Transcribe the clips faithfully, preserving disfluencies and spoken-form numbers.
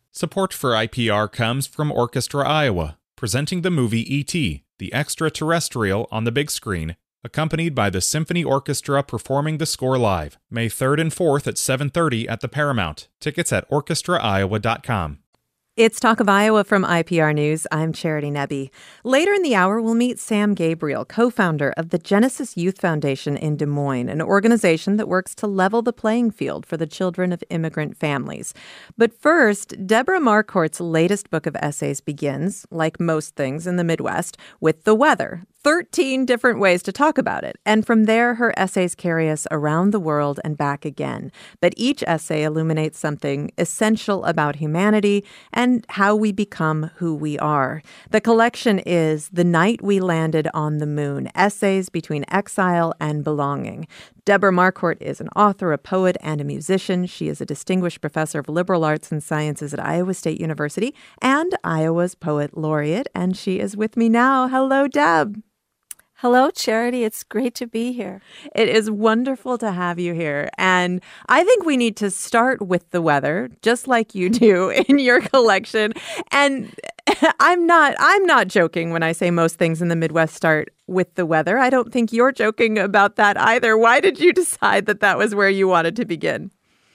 Support for I P R comes from Orchestra Iowa, presenting the movie E T, the extraterrestrial on the big screen, accompanied by the Symphony Orchestra performing the score live, May third and fourth at seven thirty at the Paramount. Tickets at orchestra iowa dot com. It's Talk of Iowa from I P R News. I'm Charity Nebbe. Later in the hour, we'll meet Sam Gabriel, co-founder of the Genesis Youth Foundation in Des Moines, an organization that works to level the playing field for the children of immigrant families. But first, Deborah Marquardt's latest book of essays begins, like most things in the Midwest, with the weather. thirteen different ways to talk about it. And from there, her essays carry us around the world and back again. But each essay illuminates something essential about humanity and how we become who we are. The collection is The Night We Landed on the Moon, Essays Between Exile and Belonging. Deborah Marquardt is an author, a poet, and a musician. She is a distinguished professor of liberal arts and sciences at Iowa State University and Iowa's Poet Laureate. And she is with me now. Hello, Deb. Hello, Charity. It's great to be here. It is wonderful to have you here. And I think we need to start with the weather, just like you do in your collection. And I'm not I'm not joking when I say most things in the Midwest start with the weather. I don't think you're joking about that either. Why did you decide that that was where you wanted to begin?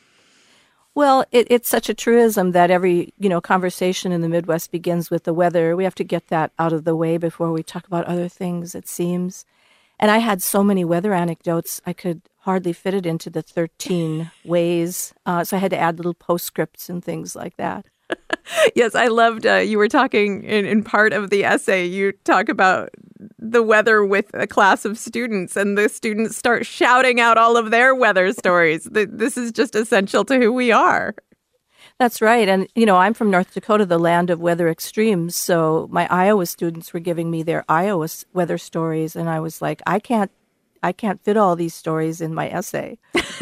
Well, it, it's such a truism that every, you know, conversation in the Midwest begins with the weather. We have to get that out of the way before we talk about other things, it seems. And I had so many weather anecdotes, I could hardly fit it into the thirteen ways. Uh, so I had to add little postscripts and things like that. Yes, I loved, uh, you were talking in, in part of the essay, you talk about the weather with a class of students, and the students start shouting out all of their weather stories. This is just essential to who we are. That's right. And, you know, I'm from North Dakota, the land of weather extremes. So my Iowa students were giving me their Iowa weather stories. And I was like, I can't, I can't fit all these stories in my essay.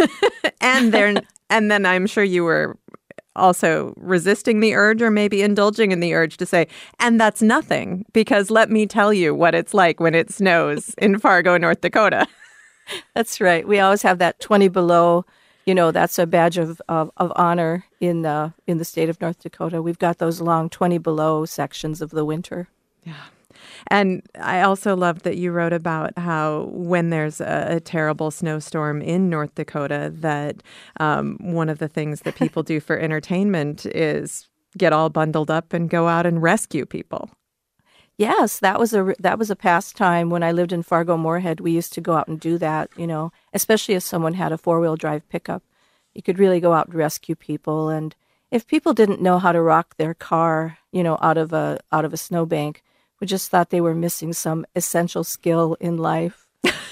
and they're, and then I'm sure you were also resisting the urge or maybe indulging in the urge to say, and that's nothing, because let me tell you what it's like when it snows in Fargo, North Dakota. That's right. We always have that twenty below, you know, that's a badge of, of, of honor in the, in the state of North Dakota. We've got those long twenty below sections of the winter. Yeah. And I also loved that you wrote about how when there's a, a terrible snowstorm in North Dakota, that um, one of the things that people do for entertainment is get all bundled up and go out and rescue people. Yes, that was a that was a pastime when I lived in Fargo-Moorhead. We used to go out and do that, you know, especially if someone had a four-wheel drive pickup. You could really go out and rescue people. And if people didn't know how to rock their car, you know, out of a out of a snowbank, we just thought they were missing some essential skill in life.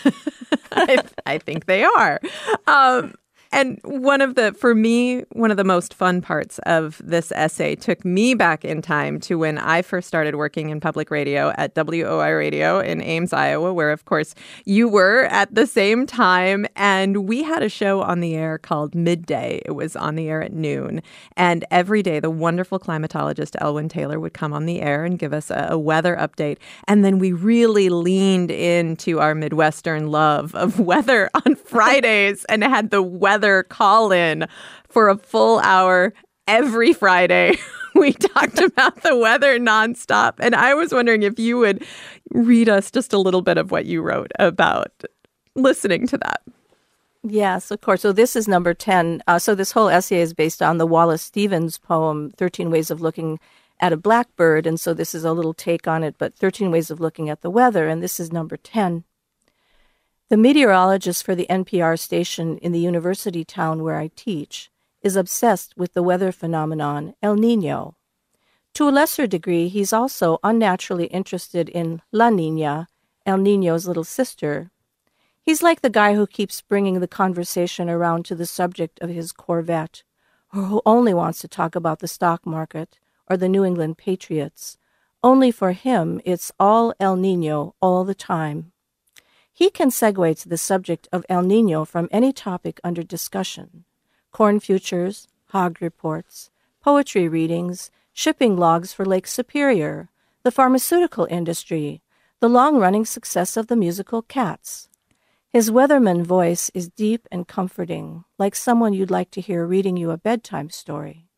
I, I think they are. Um, and one of the, for me, one of the most fun parts of this essay took me back in time to when I first started working in public radio at W O I Radio in Ames, Iowa, where, of course, you were at the same time. And we had a show on the air called Midday. It was on the air at noon. And every day, the wonderful climatologist Elwyn Taylor would come on the air and give us a, a weather update. And then we really leaned into our Midwestern love of weather on Fridays and had the weather call in for a full hour every Friday. We talked about the weather nonstop. And I was wondering if you would read us just a little bit of what you wrote about listening to that. Yes, of course. So this is number ten. Uh, so this whole essay is based on the Wallace Stevens poem, thirteen Ways of Looking at a Blackbird. And so this is a little take on it, but thirteen Ways of Looking at the Weather. And this is number ten. The meteorologist for the N P R station in the university town where I teach is obsessed with the weather phenomenon El Niño. To a lesser degree, he's also unnaturally interested in La Niña, El Niño's little sister. He's like the guy who keeps bringing the conversation around to the subject of his Corvette, or who only wants to talk about the stock market or the New England Patriots. Only for him, it's all El Niño all the time. He can segue to the subject of El Niño from any topic under discussion: corn futures, hog reports, poetry readings, shipping logs for Lake Superior, the pharmaceutical industry, the long-running success of the musical Cats. His weatherman voice is deep and comforting, like someone you'd like to hear reading you a bedtime story.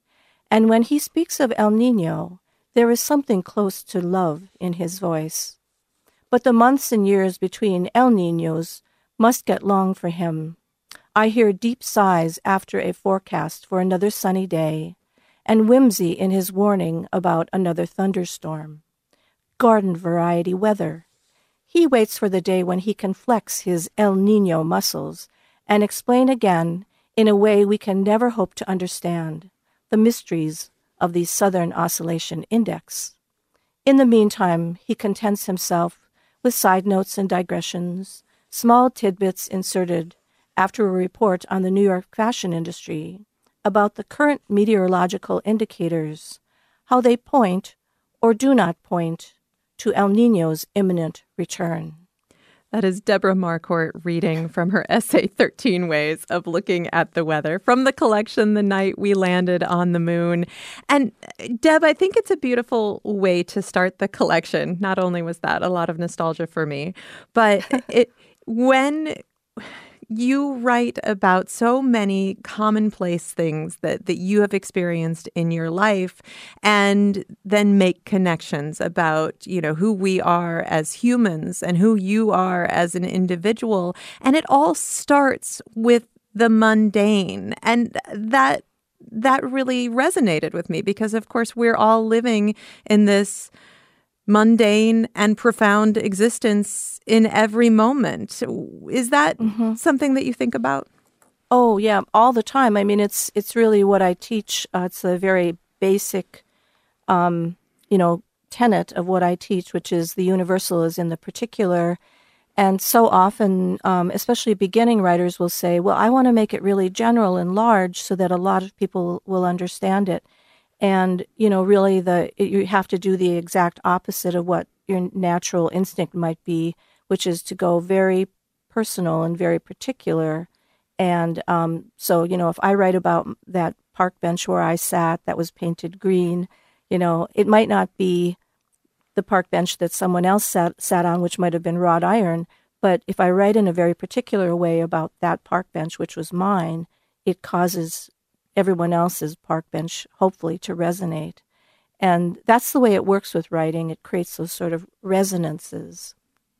And when he speaks of El Niño, there is something close to love in his voice. But the months and years between El Niños must get long for him. I hear deep sighs after a forecast for another sunny day, and whimsy in his warning about another thunderstorm. Garden variety weather. He waits for the day when he can flex his El Niño muscles and explain again, in a way we can never hope to understand, the mysteries of the Southern Oscillation Index. In the meantime, he contents himself with side notes and digressions, small tidbits inserted after a report on the New York fashion industry about the current meteorological indicators, how they point or do not point to El Niño's imminent return. That is Deborah Marquardt reading from her essay, thirteen Ways of Looking at the Weather, from the collection, The Night We Landed on the Moon. And Deb, I think it's a beautiful way to start the collection. Not only was that a lot of nostalgia for me, but it when you write about so many commonplace things that, that you have experienced in your life and then make connections about, you know, who we are as humans and who you are as an individual. And it all starts with the mundane. And that that really resonated with me because, of course, we're all living in this mundane and profound existence in every moment. Is that mm-hmm. something that you think about? Oh, yeah, all the time. I mean, it's it's really what I teach. Uh, it's a very basic, um, you know, tenet of what I teach, which is the universal is in the particular. And so often, um, especially beginning writers will say, well, I want to make it really general and large so that a lot of people will understand it. And, you know, really the you have to do the exact opposite of what your natural instinct might be, which is to go very personal and very particular. And um, so, you know, if I write about that park bench where I sat that was painted green, you know, it might not be the park bench that someone else sat, sat on, which might have been wrought iron. But if I write in a very particular way about that park bench, which was mine, it causes everyone else's park bench, hopefully, to resonate. And that's the way it works with writing. It creates those sort of resonances.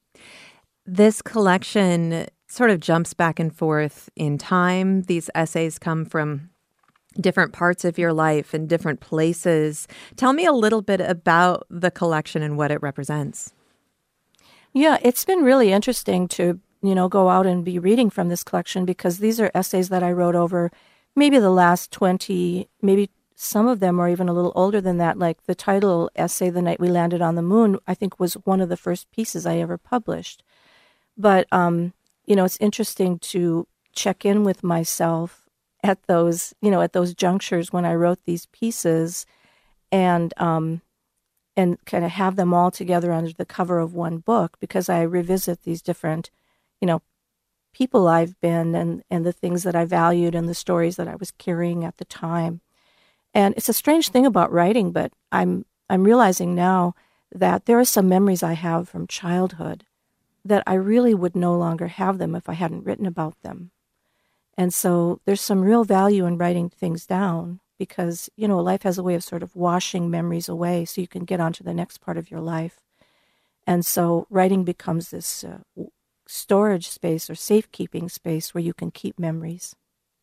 This collection sort of jumps back and forth in time. These essays come from different parts of your life and different places. Tell me a little bit about the collection and what it represents. Yeah, it's been really interesting to, you know, go out and be reading from this collection because these are essays that I wrote over maybe the last twenty, maybe some of them are even a little older than that. Like the title essay, The Night We Landed on the Moon, I think was one of the first pieces I ever published. But, um, you know, it's interesting to check in with myself at those, you know, at those junctures when I wrote these pieces and, um, and kind of have them all together under the cover of one book because I revisit these different, you know, people I've been and, and the things that I valued and the stories that I was carrying at the time. And it's a strange thing about writing, but I'm I'm realizing now that there are some memories I have from childhood that I really would no longer have them if I hadn't written about them. And so there's some real value in writing things down because, you know, life has a way of sort of washing memories away so you can get on to the next part of your life. And so writing becomes this uh, storage space or safekeeping space where you can keep memories.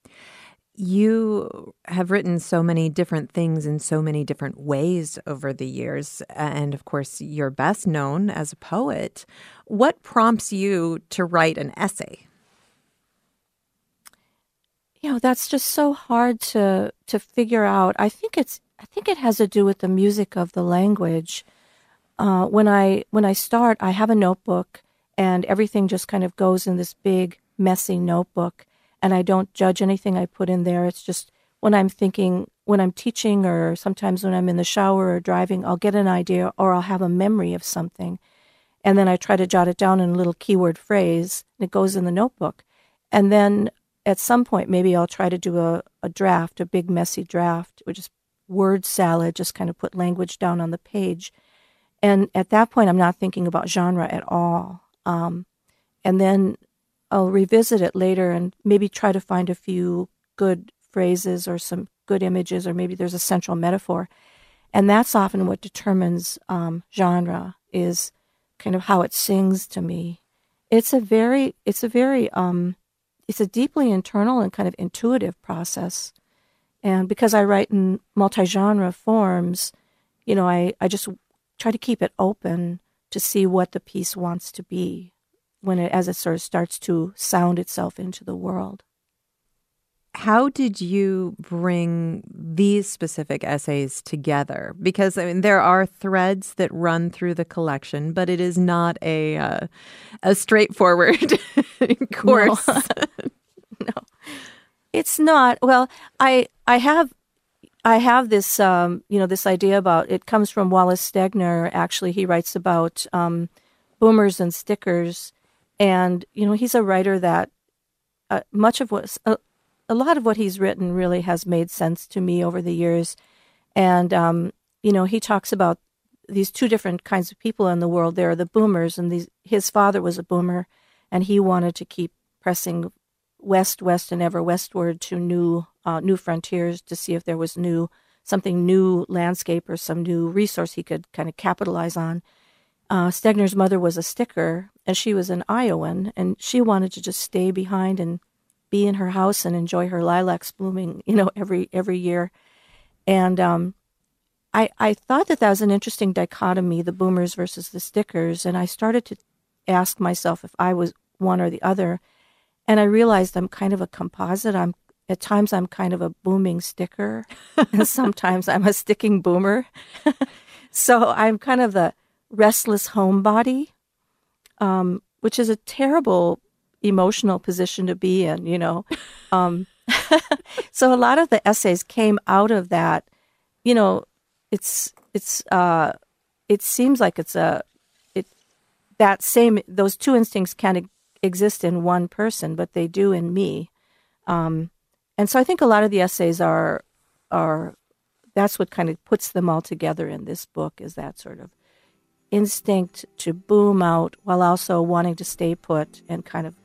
You have written so many different things in so many different ways over the years. And of course, you're best known as a poet. What prompts you to write an essay? You know, that's just so hard to to figure out. I think it's I think it has to do with the music of the language. Uh, when I when I start, I have a notebook and everything just kind of goes in this big, messy notebook. And I don't judge anything I put in there. It's just when I'm thinking, when I'm teaching or sometimes when I'm in the shower or driving, I'll get an idea or I'll have a memory of something. And then I try to jot it down in a little keyword phrase and it goes in the notebook. And then at some point, maybe I'll try to do a, a draft, a big messy draft, or just word salad, just kind of put language down on the page. And at that point, I'm not thinking about genre at all. Um, and then I'll revisit it later and maybe try to find a few good phrases or some good images, or maybe there's a central metaphor. And that's often what determines um, genre, is kind of how it sings to me. It's a very, it's a very, um, it's a deeply internal and kind of intuitive process. And because I write in multi-genre forms, you know, I, I just try to keep it open to see what the piece wants to be when it, as it sort of starts to sound itself into the world. How did you bring these specific essays together? Because I mean, there are threads that run through the collection, but it is not a uh, a straightforward course. No. No, it's not. Well, I I have I have this um, you know this idea about, it comes from Wallace Stegner. Actually, he writes about um, boomers and stickers, and you know he's a writer that uh, much of what. Uh, A lot of what he's written really has made sense to me over the years. And, um, you know, he talks about these two different kinds of people in the world. There are the boomers, and these, his father was a boomer, and he wanted to keep pressing west, west, and ever westward to new uh, new frontiers to see if there was new, something new landscape or some new resource he could kind of capitalize on. Uh, Stegner's mother was a sticker, and she was an Iowan, and she wanted to just stay behind and be in her house and enjoy her lilacs blooming, you know, every every year. And um, I I thought that that was an interesting dichotomy, the boomers versus the stickers. And I started to ask myself if I was one or the other. And I realized I'm kind of a composite. I'm at times I'm kind of a booming sticker, and sometimes I'm a sticking boomer. So I'm kind of the restless homebody, um, which is a terrible emotional position to be in, you know. Um, so a lot of the essays came out of that. You know, it's it's uh, it seems like it's a it that same those two instincts can exist in one person, but they do in me. Um, and so I think a lot of the essays are are that's what kind of puts them all together in this book, is that sort of instinct to boom out while also wanting to stay put and kind of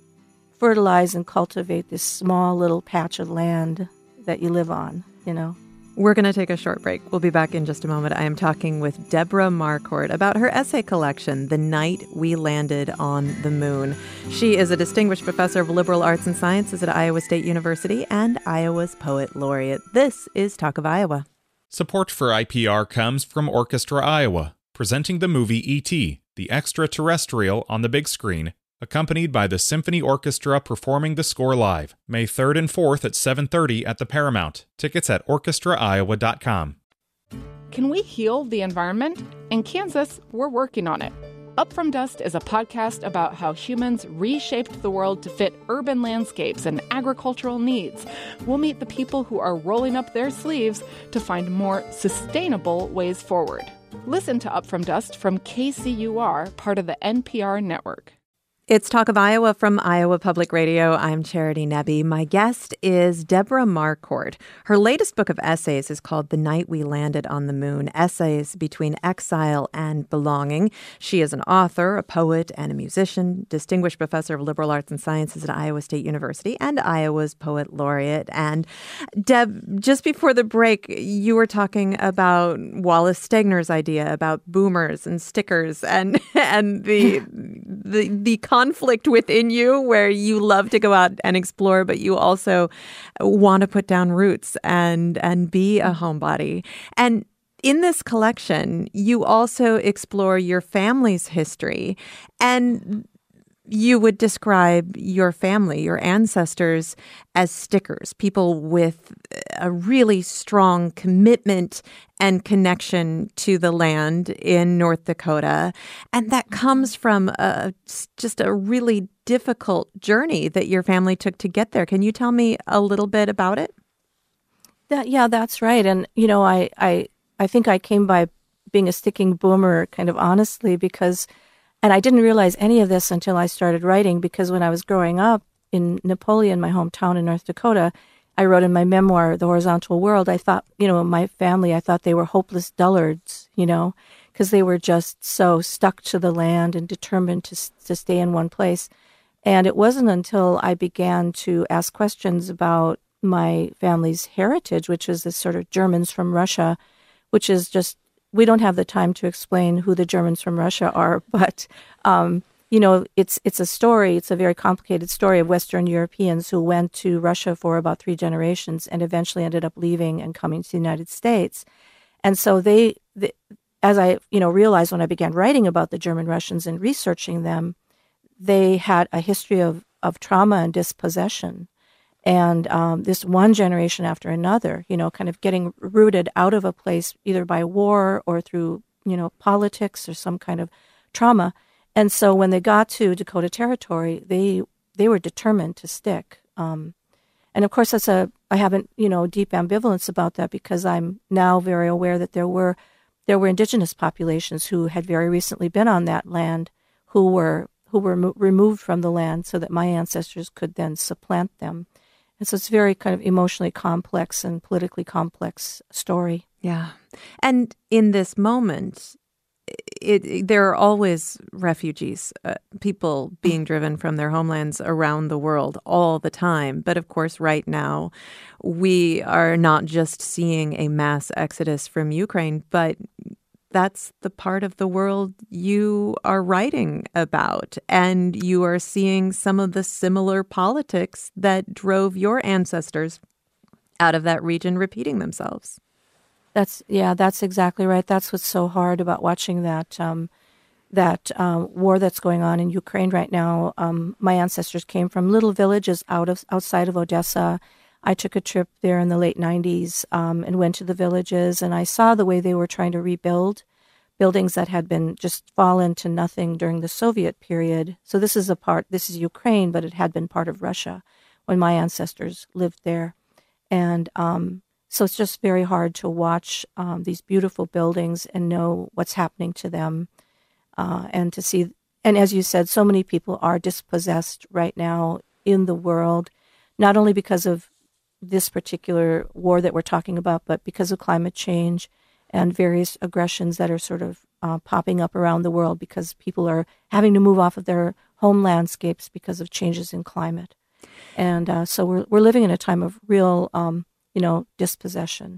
fertilize and cultivate this small little patch of land that you live on, you know. We're going to take a short break. We'll be back in just a moment. I am talking with Deborah Marquardt about her essay collection, The Night We Landed on the Moon. She is a distinguished professor of liberal arts and sciences at Iowa State University and Iowa's Poet Laureate. This is Talk of Iowa. Support for I P R comes from Orchestra Iowa, presenting the movie E T, the extraterrestrial on the big screen, accompanied by the Symphony Orchestra performing the score live, May third and fourth at seven thirty at the Paramount. Tickets at orchestra iowa dot com. Can we heal the environment? In Kansas, we're working on it. Up From Dust is a podcast about how humans reshaped the world to fit urban landscapes and agricultural needs. We'll meet the people who are rolling up their sleeves to find more sustainable ways forward. Listen to Up From Dust from K C U R, part of the N P R network. It's Talk of Iowa from Iowa Public Radio. I'm Charity Nebbe. My guest is Deborah Marquardt. Her latest book of essays is called The Night We Landed on the Moon, Essays Between Exile and Belonging. She is an author, a poet, and a musician, distinguished professor of liberal arts and sciences at Iowa State University and Iowa's Poet Laureate. And Deb, just before the break, you were talking about Wallace Stegner's idea about boomers and stickers and and the the the conflict within you where you love to go out and explore, but you also want to put down roots and and be a homebody. And in this collection, you also explore your family's history, and you would describe your family, your ancestors, as stickers, people with a really strong commitment and connection to the land in North Dakota. And that comes from a, just a really difficult journey that your family took to get there. Can you tell me a little bit about it? That, yeah, that's right. And, you know, I, I, I think I came by being a sticking boomer kind of honestly because, and I didn't realize any of this until I started writing, because when I was growing up in Napoleon, my hometown in North Dakota, I wrote in my memoir, The Horizontal World, I thought, you know, my family, I thought they were hopeless dullards, you know, because they were just so stuck to the land and determined to to stay in one place. And it wasn't until I began to ask questions about my family's heritage, which is this sort of Germans from Russia, which is just, we don't have the time to explain who the Germans from Russia are, but, um, you know, it's it's a story, it's a very complicated story of Western Europeans who went to Russia for about three generations and eventually ended up leaving and coming to the United States. And so they, they as I, you know, realized when I began writing about the German Russians and researching them, they had a history of, of trauma and dispossession. And um, this one generation after another, you know, kind of getting rooted out of a place either by war or through, you know, politics or some kind of trauma. And so when they got to Dakota Territory, they they were determined to stick. Um, and of course, that's a I haven't, you know, deep ambivalence about that because I'm now very aware that there were there were indigenous populations who had very recently been on that land who were who were mo- removed from the land so that my ancestors could then supplant them. And so it's a very kind of emotionally complex and politically complex story. Yeah. And in this moment, it, it, there are always refugees, uh, people being driven from their homelands around the world all the time. But of course, right now, we are not just seeing a mass exodus from Ukraine, but that's the part of the world you are writing about. And you are seeing some of the similar politics that drove your ancestors out of that region repeating themselves. That's yeah, that's exactly right. That's what's so hard about watching that um, that um, war that's going on in Ukraine right now. Um, my ancestors came from little villages out of outside of Odessa. I took a trip there in the late nineties um, and went to the villages, and I saw the way they were trying to rebuild buildings that had been just fallen to nothing during the Soviet period. So this is a part. This is Ukraine, but it had been part of Russia when my ancestors lived there, and. Um, So it's just very hard to watch um, these beautiful buildings and know what's happening to them uh, and to see. And as you said, so many people are dispossessed right now in the world, not only because of this particular war that we're talking about, but because of climate change and various aggressions that are sort of uh, popping up around the world because people are having to move off of their home landscapes because of changes in climate. And uh, so we're we're living in a time of real um, you know, dispossession.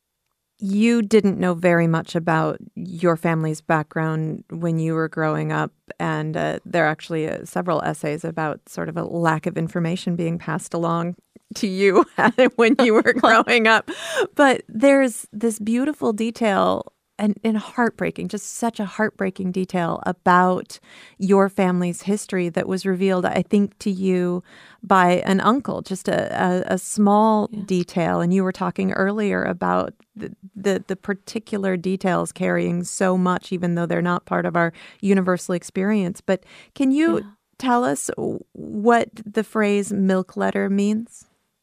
You didn't know very much about your family's background when you were growing up, and uh, there are actually uh, several essays about sort of a lack of information being passed along to you when you were growing up. But there's this beautiful detail and, and heartbreaking, just such a heartbreaking detail about your family's history that was revealed, I think, to you by an uncle, just a, a, a small yeah. detail. And you were talking earlier about the, the, the particular details carrying so much, even though they're not part of our universal experience. But can you yeah. tell us what the phrase milk letter means?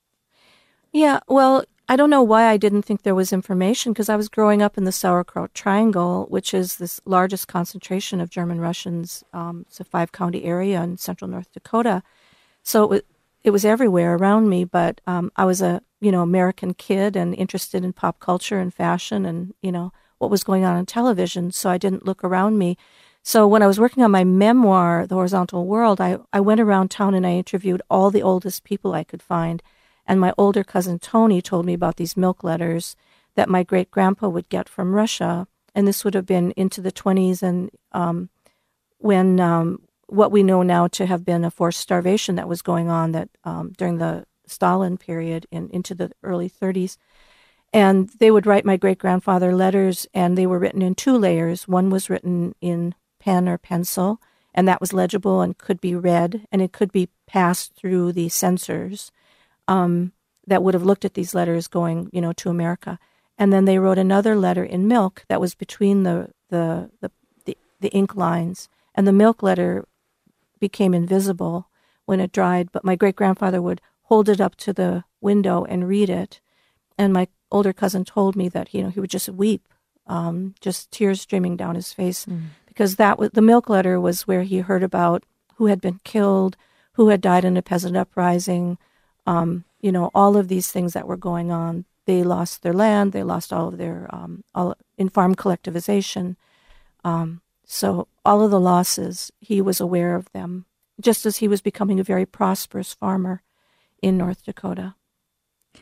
Yeah, well, I don't know why I didn't think there was information because I was growing up in the Sauerkraut Triangle, which is this largest concentration of German Russians. Um, it's a five-county area in central North Dakota. So it was, it was everywhere around me, but um, I was a, you know, American kid and interested in pop culture and fashion and, you know, what was going on on television, so I didn't look around me. So when I was working on my memoir, The Horizontal World, I, I went around town and I interviewed all the oldest people I could find. And my older cousin Tony told me about these milk letters that my great-grandpa would get from Russia. And this would have been into the twenties and um, when um, what we know now to have been a forced starvation that was going on that um, during the Stalin period and into the early thirties. And they would write my great-grandfather letters, and they were written in two layers. One was written in pen or pencil, and that was legible and could be read, and it could be passed through the censors. Um, that would have looked at these letters going, you know, to America. And then they wrote another letter in milk that was between the, the, the, the, the ink lines. And the milk letter became invisible when it dried. But my great-grandfather would hold it up to the window and read it. And my older cousin told me that, you know, he would just weep, um, just tears streaming down his face. Mm. Because that was, the milk letter was where he heard about who had been killed, who had died in a peasant uprising, Um, you know, all of these things that were going on. They lost their land. They lost all of their, um, all in farm collectivization. Um, so all of the losses, he was aware of them, just as he was becoming a very prosperous farmer in North Dakota.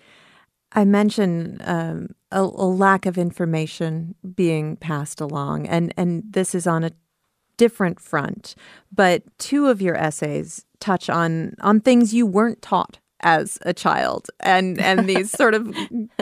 I mentioned um, a, a lack of information being passed along, and, and this is on a different front, but two of your essays touch on on things you weren't taught as a child, and and these sort of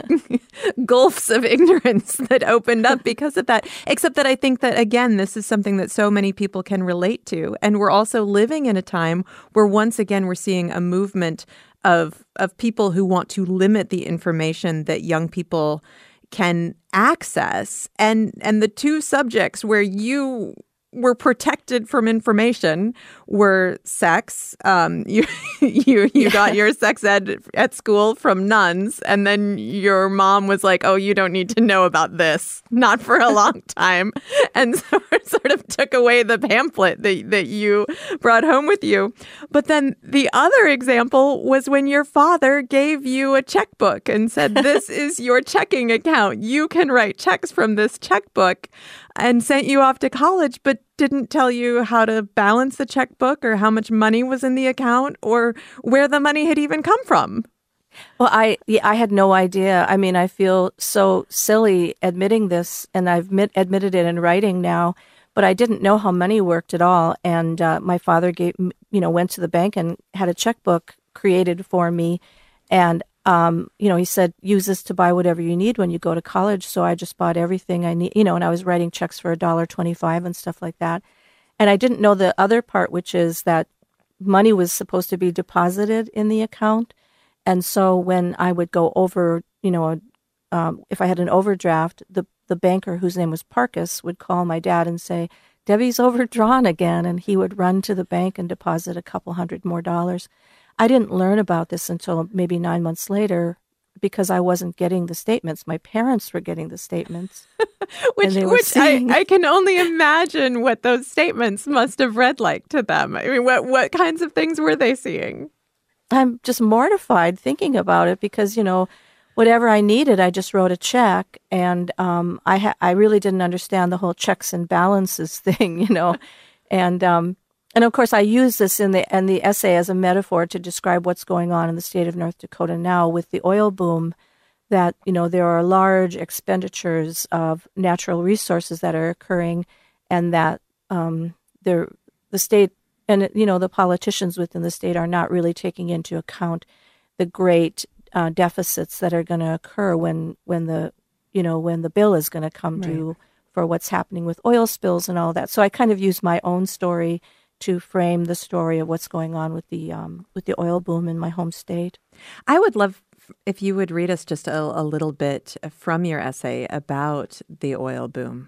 gulfs of ignorance that opened up because of that. Except that I think that, again, this is something that so many people can relate to. And we're also living in a time where, once again, we're seeing a movement of of people who want to limit the information that young people can access. And and the two subjects where you were protected from information were sex. Um, you you you got your sex ed at school from nuns, and then your mom was like, "Oh, you don't need to know about this, not for a long time," and so it sort of took away the pamphlet that that you brought home with you. But then the other example was when your father gave you a checkbook and said, "This is your checking account. You can write checks from this checkbook," and sent you off to college, but didn't tell you how to balance the checkbook or how much money was in the account or where the money had even come from. Well, I yeah, I had no idea. I mean, I feel so silly admitting this, and I've admit, admitted it in writing now, but I didn't know how money worked at all. And uh, my father gave, you know, went to the bank and had a checkbook created for me, and Um, you know, he said, use this to buy whatever you need when you go to college. So I just bought everything I need, you know, and I was writing checks for a dollar twenty-five and stuff like that. And I didn't know the other part, which is that money was supposed to be deposited in the account. And so when I would go over, you know, um, if I had an overdraft, the, the banker, whose name was Parkus, would call my dad and say, "Debbie's overdrawn again." And he would run to the bank and deposit a couple hundred more dollars. I didn't learn about this until maybe nine months later because I wasn't getting the statements. My parents were getting the statements. which which saying, I, I can only imagine what those statements must have read like to them. I mean, what, what kinds of things were they seeing? I'm just mortified thinking about it because, you know, whatever I needed, I just wrote a check. And um, I, ha- I really didn't understand the whole checks and balances thing, you know. and um And of course, I use this in the in the essay as a metaphor to describe what's going on in the state of North Dakota now with the oil boom. That, you know, there are large expenditures of natural resources that are occurring, and that um, the state and, you know, the politicians within the state are not really taking into account the great uh, deficits that are going to occur when when the you know when the bill is going to come right. due for what's happening with oil spills and all that. So I kind of use my own story to frame the story of what's going on with the um, with the oil boom in my home state. I would love if you would read us just a, a little bit from your essay about the oil boom.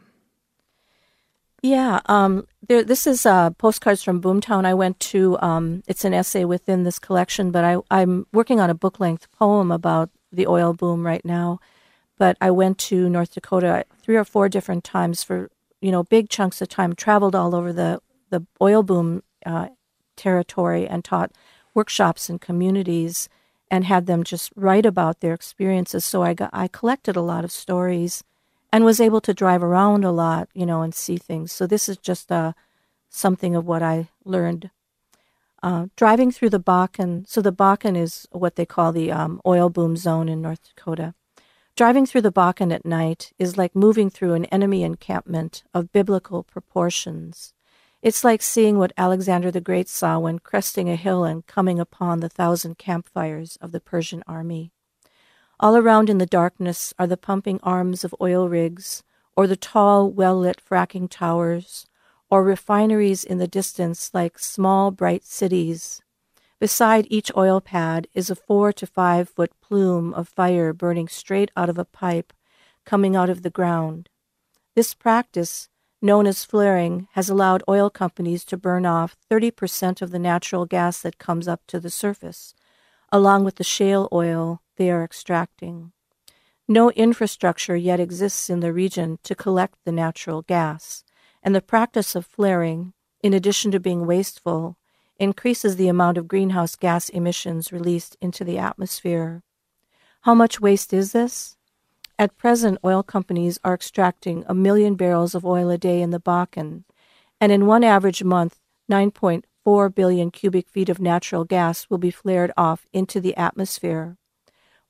Yeah, um, there, this is uh, Postcards from Boomtown. I went to, um, it's an essay within this collection, but I, I'm working on a book-length poem about the oil boom right now. But I went to North Dakota three or four different times for, you know, big chunks of time, traveled all over the the oil boom uh, territory and taught workshops in communities and had them just write about their experiences. So I got, I collected a lot of stories and was able to drive around a lot, you know, and see things. So this is just uh, something of what I learned. Uh, driving through the Bakken, so the Bakken is what they call the um, oil boom zone in North Dakota. Driving through the Bakken at night is like moving through an enemy encampment of biblical proportions. It's like seeing what Alexander the Great saw when cresting a hill and coming upon the thousand campfires of the Persian army. All around in the darkness are the pumping arms of oil rigs, or the tall, well-lit fracking towers, or refineries in the distance like small, bright cities. Beside each oil pad is a four to five foot plume of fire burning straight out of a pipe coming out of the ground. This practice, known as flaring, has allowed oil companies to burn off thirty percent of the natural gas that comes up to the surface, along with the shale oil they are extracting. No infrastructure yet exists in the region to collect the natural gas, and the practice of flaring, in addition to being wasteful, increases the amount of greenhouse gas emissions released into the atmosphere. How much waste is this? At present, oil companies are extracting a million barrels of oil a day in the Bakken, and in one average month, nine point four billion cubic feet of natural gas will be flared off into the atmosphere.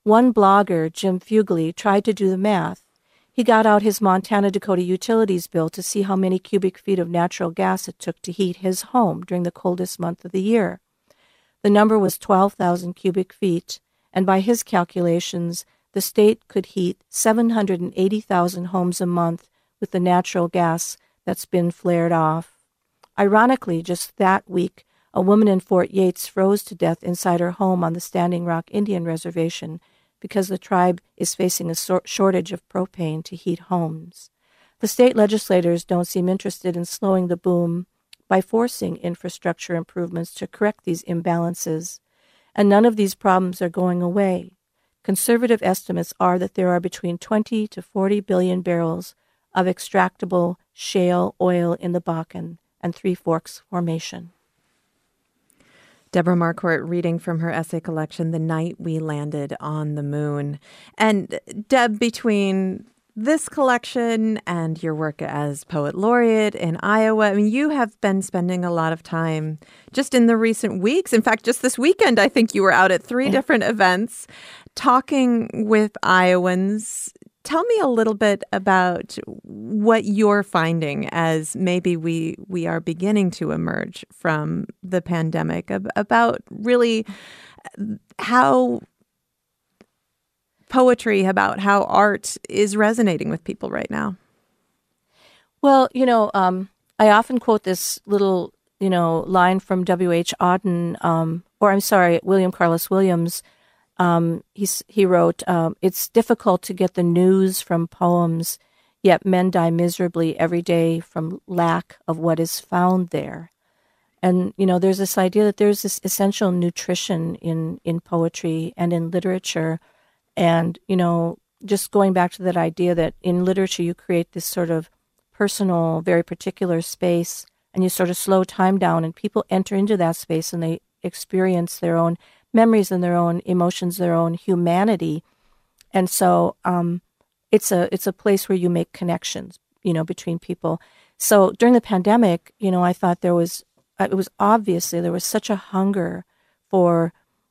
One blogger, Jim Fugly, tried to do the math. He got out his Montana Dakota utilities bill to see how many cubic feet of natural gas it took to heat his home during the coldest month of the year. The number was twelve thousand cubic feet, and by his calculations, the state could heat seven hundred eighty thousand homes a month with the natural gas that's been flared off. Ironically, just that week, a woman in Fort Yates froze to death inside her home on the Standing Rock Indian Reservation because the tribe is facing a so- shortage of propane to heat homes. The state legislators don't seem interested in slowing the boom by forcing infrastructure improvements to correct these imbalances, and none of these problems are going away. Conservative estimates are that there are between twenty to forty billion barrels of extractable shale oil in the Bakken and Three Forks Formation. Deborah Marquardt reading from her essay collection, The Night We Landed on the Moon. And Deb, between this collection and your work as poet laureate in Iowa, I mean, you have been spending a lot of time just in the recent weeks. In fact, just this weekend, I think you were out at three different events talking with Iowans. Tell me a little bit about what you're finding as maybe we we are beginning to emerge from the pandemic, about really how poetry, about how art is resonating with people right now. Well, you know, um, I often quote this little, you know, line from W H Auden, um, or I'm sorry, William Carlos Williams. Um, he's, he wrote, um, it's difficult to get the news from poems, yet men die miserably every day from lack of what is found there. And, you know, there's this idea that there's this essential nutrition in, in poetry and in literature. And, you know, just going back to that idea that in literature you create this sort of personal, very particular space, and you sort of slow time down, and people enter into that space and they experience their own memories and their own emotions, their own humanity. And so um, it's a it's a place where you make connections, you know, between people. So during the pandemic, you know, I thought there was, it was obviously there was such a hunger for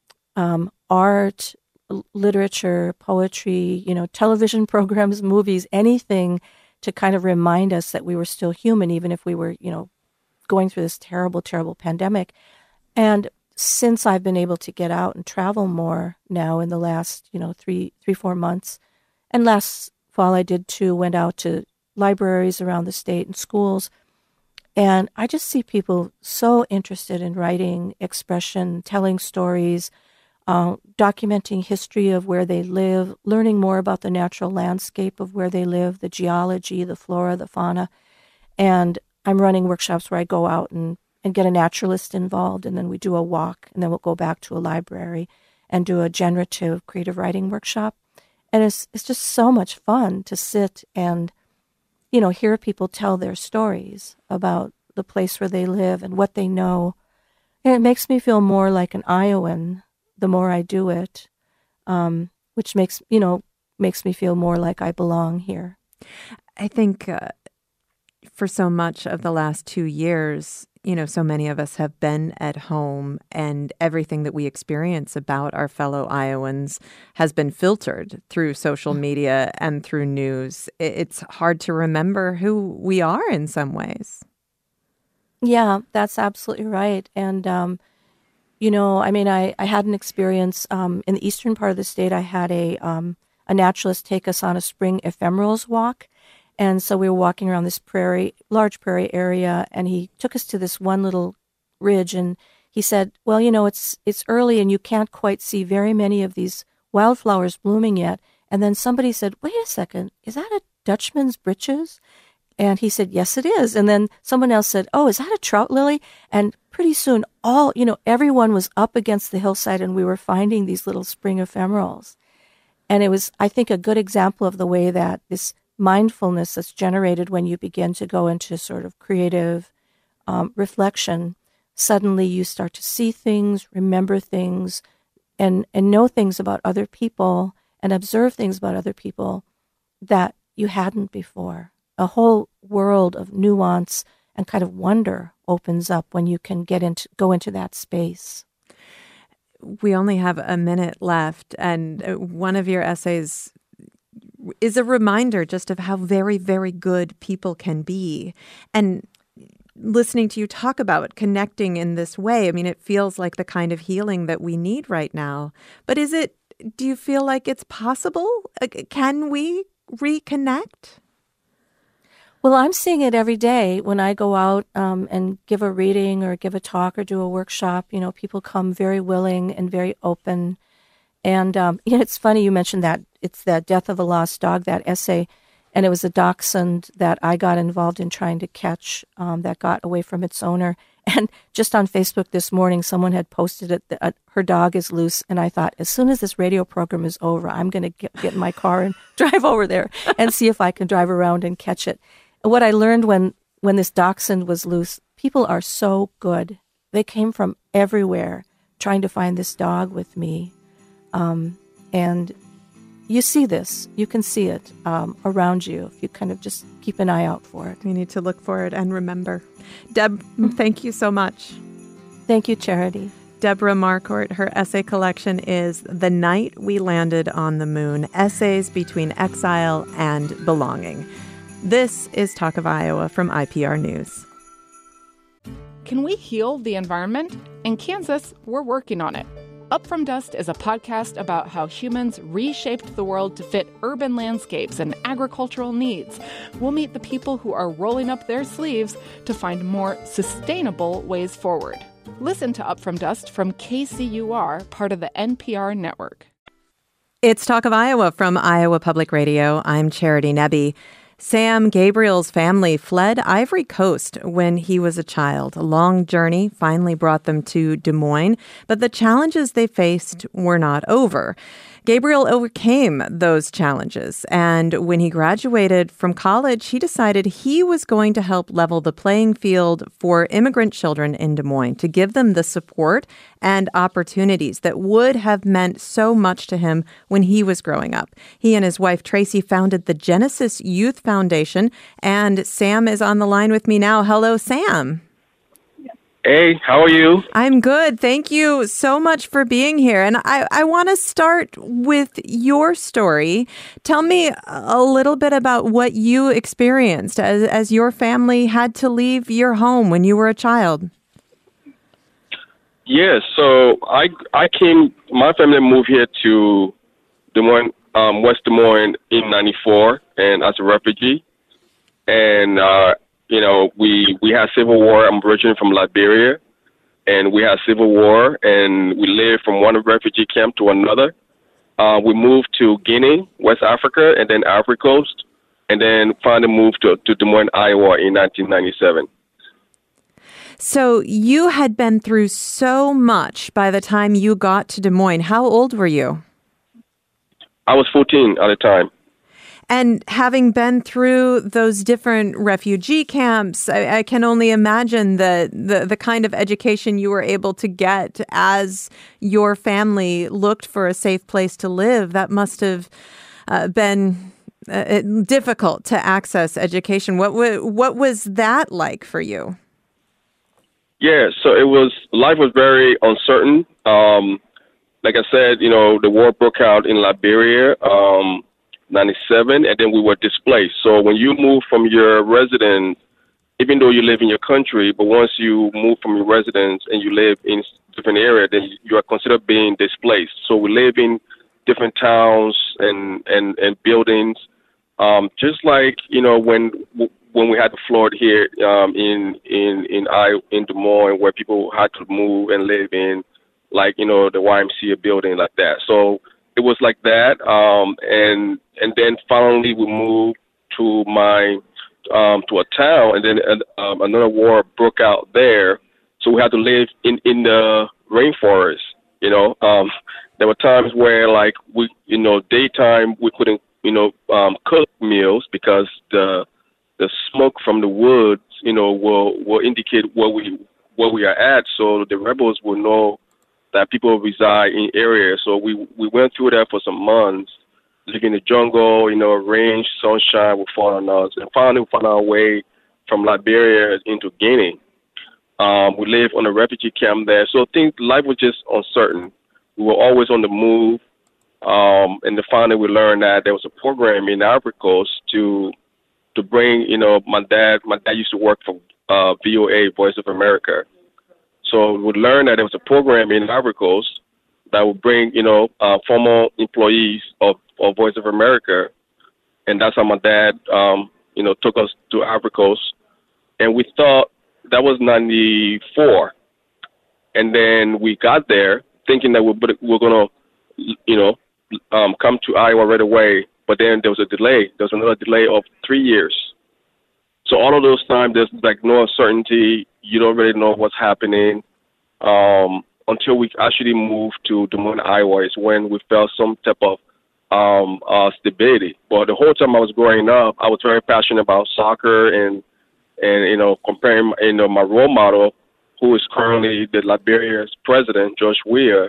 um, art, literature, poetry, you know, television programs, movies, anything to kind of remind us that we were still human, even if we were, you know, going through this terrible, terrible pandemic. And since I've been able to get out and travel more now in the last, you know, three, three, four months, and last fall I did too, went out to libraries around the state and schools, and I just see people so interested in writing, expression, telling stories, uh, documenting history of where they live, learning more about the natural landscape of where they live, the geology, the flora, the fauna, and I'm running workshops where I go out and and get a naturalist involved, and then we do a walk, and then we'll go back to a library and do a generative creative writing workshop. And it's it's just so much fun to sit and, you know, hear people tell their stories about the place where they live and what they know. And it makes me feel more like an Iowan the more I do it, um, which makes, you know, makes me feel more like I belong here. I think uh, for so much of the last two years, you know, so many of us have been at home, and everything that we experience about our fellow Iowans has been filtered through social media and through news. It's hard to remember who we are in some ways. Yeah, that's absolutely right. And, um, you know, I mean, I, I had an experience um, in the eastern part of the state. I had a, um, a naturalist take us on a spring ephemerals walk. And so we were walking around this prairie, large prairie area, and he took us to this one little ridge, and he said, well, you know, it's it's early and you can't quite see very many of these wildflowers blooming yet. And then somebody said, wait a second, is that a Dutchman's breeches? And he said, yes, it is. And then someone else said, oh, is that a trout lily? And pretty soon, all, you know, everyone was up against the hillside, and we were finding these little spring ephemerals. And it was, I think, a good example of the way that this mindfulness that's generated when you begin to go into sort of creative um, reflection, suddenly you start to see things, remember things, and, and know things about other people and observe things about other people that you hadn't before. A whole world of nuance and kind of wonder opens up when you can get into go into that space. we only have a minute left, and one of your essays is a reminder just of how very, very good people can be. And listening to you talk about it, connecting in this way, I mean, it feels like the kind of healing that we need right now. But is it, do you feel like it's possible? Can we reconnect? Well, I'm seeing it every day when I go out um, and give a reading or give a talk or do a workshop. You know, people come very willing and very open. And, um, you know, it's funny you mentioned that. It's that Death of a Lost Dog, that essay. And it was a dachshund that I got involved in trying to catch um, that got away from its owner. And just on Facebook this morning, someone had posted it that uh, her dog is loose. And I thought, as soon as this radio program is over, I'm going to get, get in my car and drive over there and see if I can drive around and catch it. What I learned when, when this dachshund was loose, people are so good. They came from everywhere trying to find this dog with me. Um, and you see this. You can see it um, around you if you kind of just keep an eye out for it. We need to look for it and remember. Deb, thank you so much. Thank you, Charity. Deborah Marquardt, her essay collection is The Night We Landed on the Moon, Essays Between Exile and Belonging. This is Talk of Iowa from I P R News. Can we heal the environment? In Kansas, we're working on it. Up From Dust is a podcast about how humans reshaped the world to fit urban landscapes and agricultural needs. We'll meet the people who are rolling up their sleeves to find more sustainable ways forward. Listen to Up From Dust from K C U R, part of the N P R network. It's Talk of Iowa from Iowa Public Radio. I'm Charity Nebbe. Sam Gabriel's family fled Ivory Coast when he was a child. A long journey finally brought them to Des Moines, but the challenges they faced were not over. Gabriel overcame those challenges, and when he graduated from college, he decided he was going to help level the playing field for immigrant children in Des Moines, to give them the support and opportunities that would have meant so much to him when he was growing up. He and his wife, Tracy, founded the Genesis Youth Foundation, and Sam is on the line with me now. Hello, Sam. Hey, how are you? I'm good. Thank you so much for being here. And I, I want to start with your story. Tell me a little bit about what you experienced as, as your family had to leave your home when you were a child. Yes, so I I came, my family moved here to Des Moines, um, West Des Moines in ninety-four, and as a refugee. And, uh, you know, we, we had civil war. I'm originally from Liberia, and we had civil war, and we lived from one refugee camp to another. Uh, we moved to Guinea, West Africa, and then Ivory Coast, and then finally moved to, to Des Moines, Iowa in nineteen ninety-seven. So you had been through so much by the time you got to Des Moines. How old were you? I was fourteen at the time. And having been through those different refugee camps, I, I can only imagine the, the the kind of education you were able to get as your family looked for a safe place to live. That must have uh, been uh, difficult to access education. What w- what was that like for you? Yeah, so it was, life was very uncertain. Um, like I said, you know, the war broke out in Liberia. Um, ninety-seven, and then we were displaced. So when you move from your residence, even though you live in your country, but once you move from your residence and you live in a different area, then you are considered being displaced. So we live in different towns and, and, and buildings, um, just like, you know, when when we had the flood here um, in in in I in Des Moines, where people had to move and live in, like, you know, the Y M C A building like that. So it was like that, um, and and then finally we moved to my um, to a town, and then um, another war broke out there, so we had to live in, in the rainforest. You know, um, there were times where, like, we, you know, daytime we couldn't, you know, um, cook meals because the the smoke from the woods, you know, will will indicate where we where we are at, so the rebels will know that people reside in areas. So we we went through that for some months, living in the jungle, you know, rain, sunshine would fall on us. And finally we found our way from Liberia into Guinea. Um, we lived on a refugee camp there. So things, life was just uncertain. we were always on the move. Um, and then finally, we learned that there was a program in Ivory Coast to to bring, you know, my dad. My dad used to work for uh, V O A, Voice of America. So we learned that there was a program in Ivory Coast that would bring, you know, uh, former employees of, of Voice of America, and that's how my dad, um, you know, took us to Ivory Coast. And we thought that was ninety-four, and then we got there thinking that we we're, we're gonna, you know. Um, come to Iowa right away, but then there was a delay. There was another delay of three years. So all of those times, there's like no uncertainty. You don't really know what's happening um, until we actually moved to Des Moines, Iowa. Is when we felt some type of um, uh, stability. But the whole time I was growing up, I was very passionate about soccer and and you know comparing you know my role model, who is currently the Liberia's president, George Weah.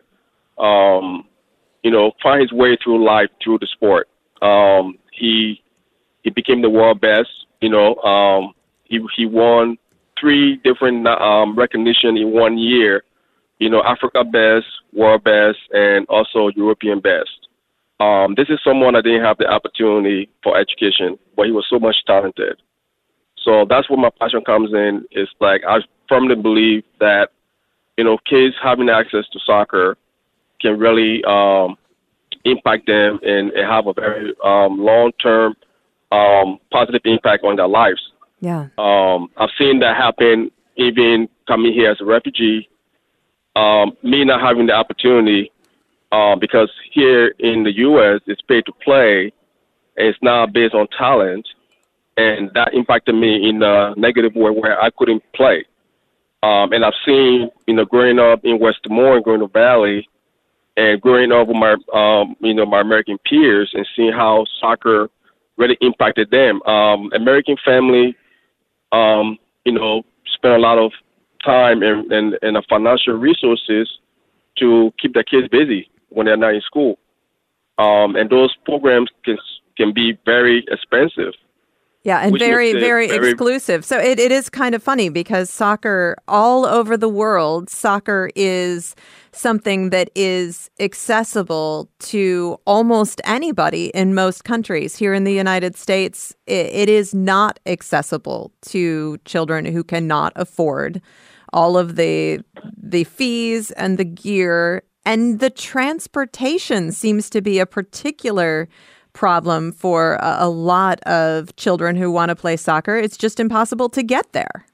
Um, you know, find his way through life through the sport. Um, he he became the world best. You know, um, he he won three different um, recognition in one year. You know, Africa best, world best, and also European best. Um, this is someone that didn't have the opportunity for education, but he was so much talented. So that's where my passion comes in. It's like I firmly believe that, you know, kids having access to soccer can really um, impact them and, and have a very um, long-term um, positive impact on their lives. Yeah. Um, I've seen that happen even coming here as a refugee, um, me not having the opportunity uh, because here in the U S it's pay to play, and it's now based on talent, and that impacted me in a negative way where I couldn't play. Um, and I've seen, you know, growing up in West Des Moines, growing up Valley, and growing up with my, um, you know, my American peers and seeing how soccer really impacted them. Um, American family, um, you know, spend a lot of time and, and, and financial resources to keep their kids busy when they're not in school. Um, and those programs can can be very expensive. Yeah, and very, very, very exclusive. So it, it is kind of funny because soccer all over the world, soccer is something that is accessible to almost anybody in most countries. Here in the United States, it, it is not accessible to children who cannot afford all of the the fees and the gear, and the transportation seems to be a particular problem for a, a lot of children who want to play soccer. It's just impossible to get there.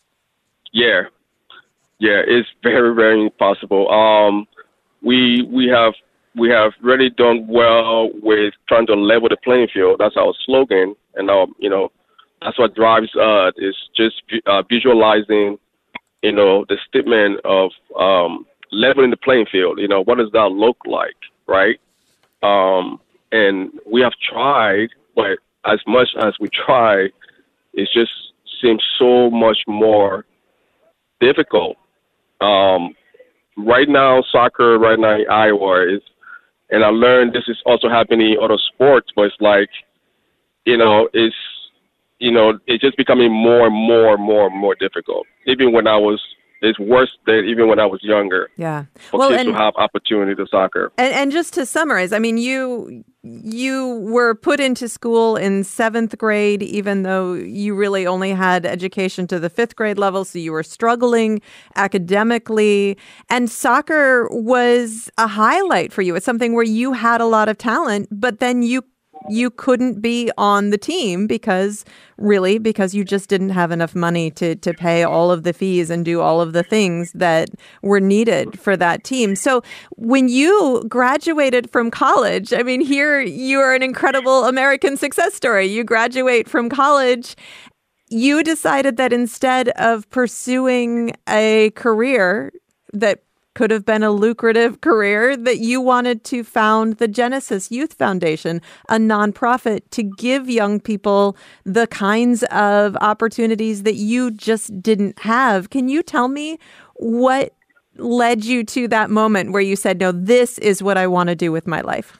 Yeah, yeah, it's very, very impossible. Um, we we have we have really done well with trying to level the playing field. That's our slogan, and um, you know, that's what drives us. Is just uh, visualizing, you know, the statement of um, leveling the playing field. You know, what does that look like, right? Um, And we have tried, but as much as we try, it just seems so much more difficult. Um, right now, soccer right now in Iowa is, and I learned this is also happening in other sports, but it's like, you know, it's, you know, it's just becoming more and more and more and more difficult. Even when I was, it's worse than even when I was younger. Yeah. For well, kids and, to have opportunity to soccer. And, and just to summarize, I mean, you you were put into school in seventh grade, even though you really only had education to the fifth grade level. So you were struggling academically, and soccer was a highlight for you. It's something where you had a lot of talent, but then you you couldn't be on the team because really because you just didn't have enough money to to pay all of the fees and do all of the things that were needed for that team. So when you graduated from college, I mean, here you are an incredible American success story. You graduate from college. You decided that instead of pursuing a career that could have been a lucrative career, that you wanted to found the Genesis Youth Foundation, a nonprofit to give young people the kinds of opportunities that you just didn't have. Can you tell me what led you to that moment where you said, no, this is what I want to do with my life?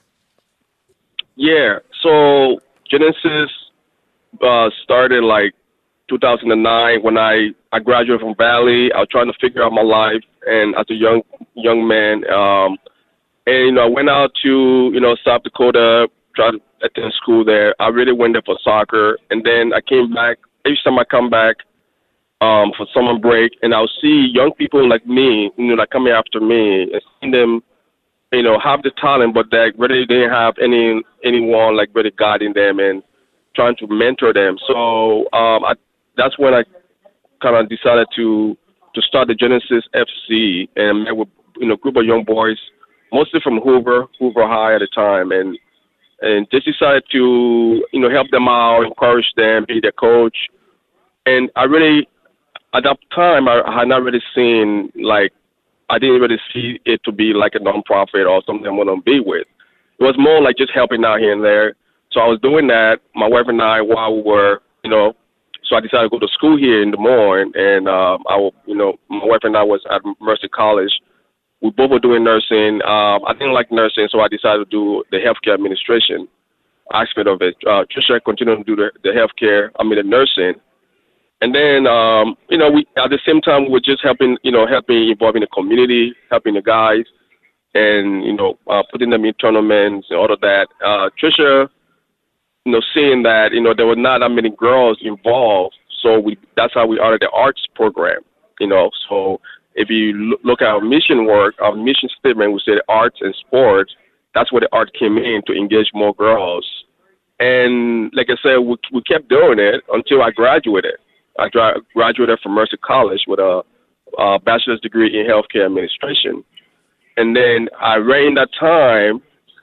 Yeah. So Genesis uh, started like two thousand nine when I, I graduated from Valley. I was trying to figure out my life. And as a young young man, um, And, you know, I went out to, you know, South Dakota, tried to attend school there. I really went there for soccer. And then I came back. Each time I come back um, for summer break, and I'll see young people like me, you know, like coming after me, and seeing them, you know, have the talent, but they really didn't have any anyone like really guiding them and trying to mentor them. So um, I, that's when I kind of decided to to start the Genesis F C, and met with, you know, a group of young boys, mostly from Hoover, Hoover High at the time, and and just decided to, you know, help them out, encourage them, be their coach. And I really, at that time, I, I had not really seen, like, I didn't really see it to be like a nonprofit or something I want to be with. It was more like just helping out here and there. So I was doing that, my wife and I, while we were, you know, so I decided to go to school here in Des Moines, and um, I, you know, my wife and I was at Mercy College. We both were doing nursing. Um, I didn't like nursing, so I decided to do the healthcare administration aspect of it. Uh, Trisha continued to do the, the healthcare, I mean the nursing. And then, um, you know, we at the same time, we were just helping, you know, helping, involving the community, helping the guys, and, you know, uh, putting them in tournaments and all of that. Uh, Trisha, you know, seeing that, you know, there were not that many girls involved, so we that's how we started the arts program, you know. So if you look at our mission work, our mission statement, we said arts and sports. That's where the art came in, to engage more girls. And like I said, we, we kept doing it until I graduated. I gra- graduated from Mercer College with a, a bachelor's degree in healthcare administration. And then I ran that time,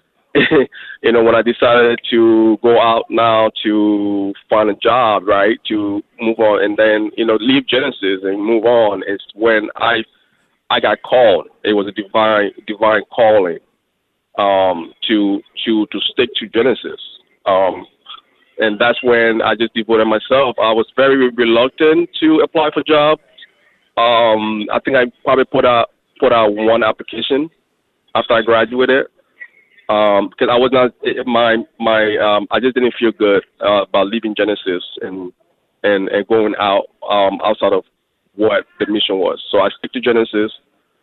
you know, when I decided to go out now to find a job, right, to move on, and then, you know, leave Genesis and move on, is when I I got called. It was a divine divine calling um, to to to stick to Genesis. Um, and that's when I just devoted myself. I was very reluctant to apply for jobs. Um, I think I probably put out put out one application after I graduated. Um, because I was not my my um, I just didn't feel good uh, about leaving Genesis and and, and going out um, outside of what the mission was. So I stick to Genesis,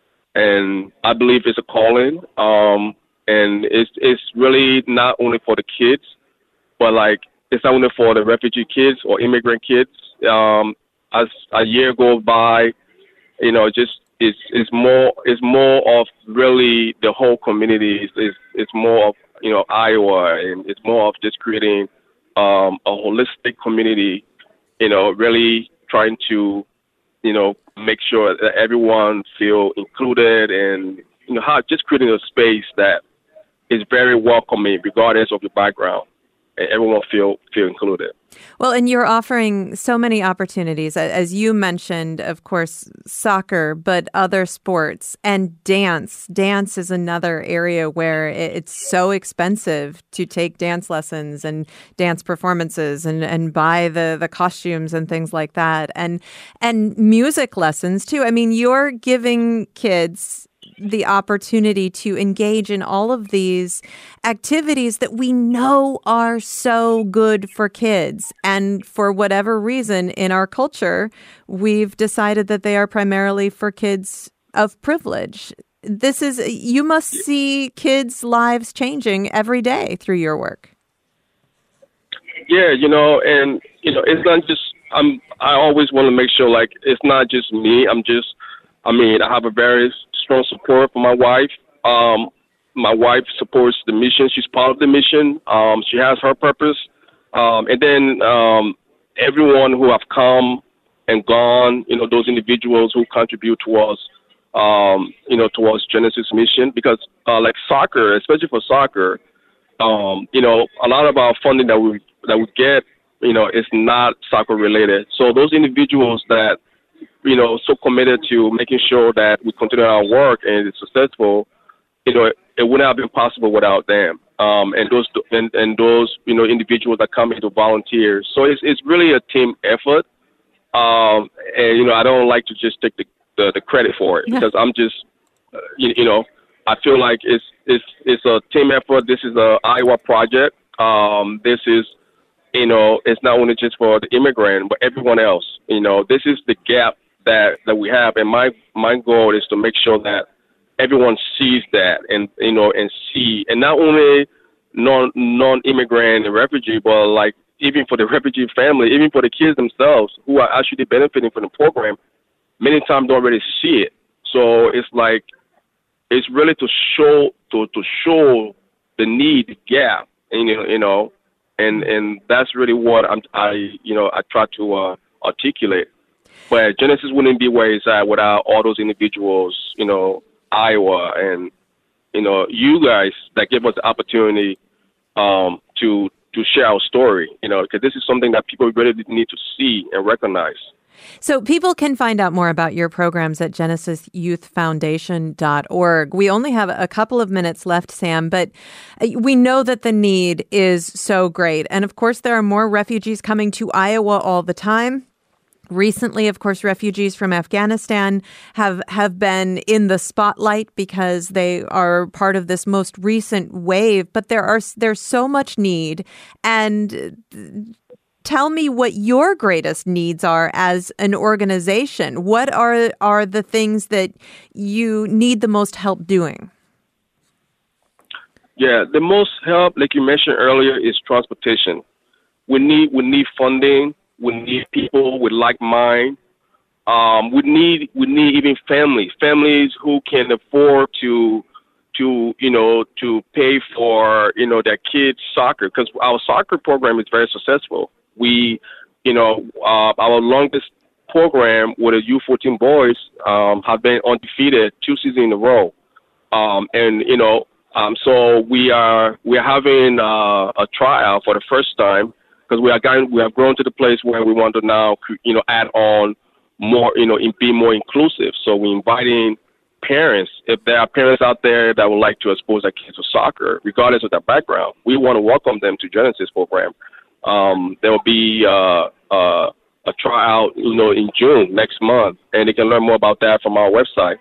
and I believe it's a calling. Um, and it's it's really not only for the kids, but like it's not only for the refugee kids or immigrant kids. Um, as a year goes by, you know, just It's it's more it's more of really the whole community. It's, it's it's more of, you know, Iowa, and it's more of just creating um, a holistic community. You know, really trying to, you know, make sure that everyone feel included, and, you know, how just creating a space that is very welcoming regardless of your background, and everyone feel feel included. Well, and you're offering so many opportunities, as you mentioned, of course, soccer, but other sports and dance. Dance is another area where it's so expensive to take dance lessons and dance performances and, and buy the, the costumes and things like that. And, and music lessons, too. I mean, you're giving kids the opportunity to engage in all of these activities that we know are so good for kids. And for whatever reason in our culture, we've decided that they are primarily for kids of privilege. This is, you must see kids' lives changing every day through your work. Yeah, you know, and, you know, it's not just, I'm, I always want to make sure, like, it's not just me. I'm just, I mean, I have a very strong support for my wife. Um, my wife supports the mission. She's part of the mission. Um, she has her purpose. Um, and then um, everyone who have come and gone, you know, those individuals who contribute towards, um, you know, towards Genesis mission. Because uh, like soccer, especially for soccer, um, you know, a lot of our funding that we that we get, you know, is not soccer related. So those individuals that, you know, so committed to making sure that we continue our work and it's successful, you know, it, it wouldn't have been possible without them. Um, and those and, and those, you know, individuals that come in to volunteer. So it's it's really a team effort. Um, and, you know, I don't like to just take the, the, the credit for it, yeah, because I'm just, uh, you, you know, I feel like it's it's it's a team effort. This is a Iowa project. Um, this is, you know, it's not only just for the immigrant, but everyone else. You know, this is the gap that, that we have. And my, my goal is to make sure that everyone sees that and, you know, and see, and not only non, non-immigrant and refugee, but like even for the refugee family, even for the kids themselves who are actually benefiting from the program, many times don't really see it. So it's like, it's really to show, to, to show the need, the gap, and, you know, you know, and, and that's really what I'm, I, you know, I try to uh, articulate. But Genesis wouldn't be where it's at without all those individuals, you know, Iowa and, you know, you guys that give us the opportunity um, to to share our story, you know, because this is something that people really need to see and recognize. So people can find out more about your programs at genesis youth foundation dot org. We only have a couple of minutes left, Sam, but we know that the need is so great. And of course, there are more refugees coming to Iowa all the time. Recently, of course, refugees from Afghanistan have, have been in the spotlight because they are part of this most recent wave. But there are there's so much need. And tell me what your greatest needs are as an organization. What are are the things that you need the most help doing? Yeah, the most help, like you mentioned earlier, is transportation. We need we need funding. We need people with like mind. Um, we need we need even families, families who can afford to to you know to pay for you know their kids' soccer, because our soccer program is very successful. We you know uh, our longest program with the U fourteen boys um, have been undefeated two seasons in a row, um, and you know um, so we are we are having uh, a tryout for the first time. Because we are going, we have grown to the place where we want to now, you know, add on more, you know, be more inclusive. So we're inviting parents, if there are parents out there that would like to expose their kids to soccer, regardless of their background, we want to welcome them to Genesis program. Um, there will be uh, uh, a tryout, you know, in June next month, and they can learn more about that from our website.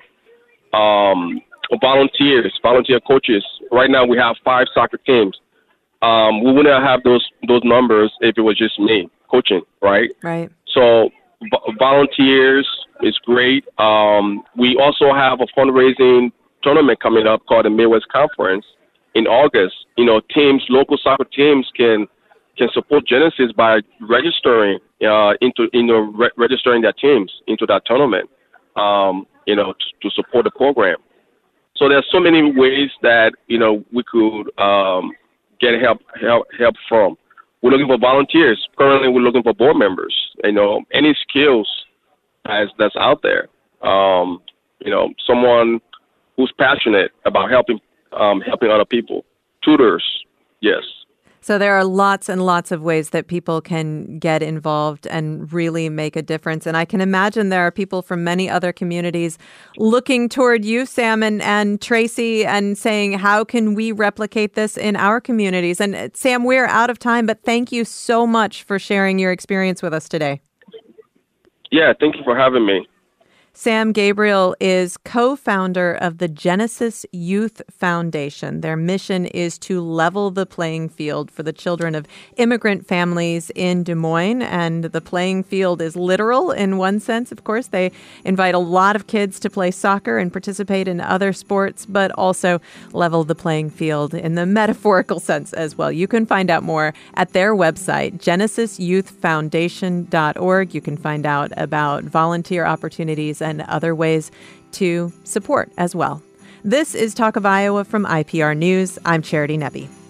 Um, volunteers, volunteer coaches. Right now we have five soccer teams. Um, we wouldn't have those those numbers if it was just me coaching, right? Right. So v- volunteers is great. Um, we also have a fundraising tournament coming up called the Midwest Conference in August. You know, teams, local soccer teams can can support Genesis by registering uh, into you know re- registering their teams into that tournament. Um, you know, t- to support the program. So there's so many ways that you know we could. Um, get help, help, help from. We're looking for volunteers. Currently, we're looking for board members. You know, any skills as that's out there. Um, you know, someone who's passionate about helping, um, helping other people. Tutors, yes. So there are lots and lots of ways that people can get involved and really make a difference. And I can imagine there are people from many other communities looking toward you, Sam and, and Tracy, and saying, how can we replicate this in our communities? And Sam, we're out of time, but thank you so much for sharing your experience with us today. Yeah, thank you for having me. Sam Gabriel is co-founder of the Genesis Youth Foundation. Their mission is to level the playing field for the children of immigrant families in Des Moines. And the playing field is literal in one sense, of course. They invite a lot of kids to play soccer and participate in other sports, but also level the playing field in the metaphorical sense as well. You can find out more at their website, genesis youth foundation dot org. You can find out about volunteer opportunities and other ways to support as well. This is Talk of Iowa from I P R News. I'm Charity Nebbe.